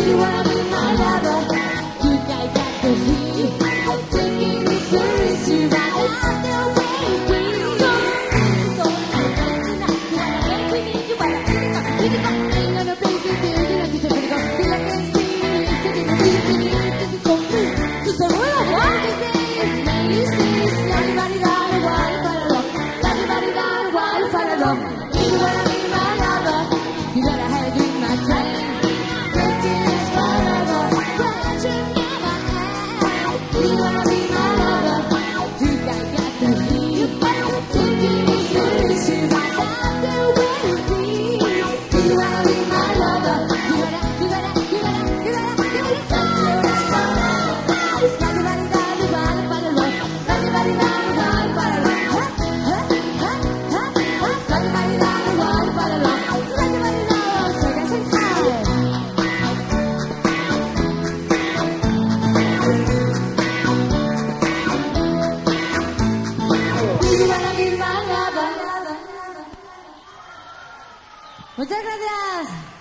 you wanna be my lover? You guys got the heat. Taking it seriously right out there, baby. So tonight, you wanna make me need you, wanna pick it up, ain't no place to be. You know, just pick it up, feel like it's me. Take it, take it, go through. Just a real one. You see, everybody got a wild follow. Everybody got a wild follow. You wanna be my lover? You gotta have it in my train. Taking it forever, but you never have. You wanna be my lover? You gotta get the heat. Taking it seriously right out there with me. You wanna be my lover? You gotta. Everybody got a wild follow. Everybody got a wild follow. Everybody got a wild follow. Everybody knows, so I say hi. You wanna be my lover. Muchas gracias.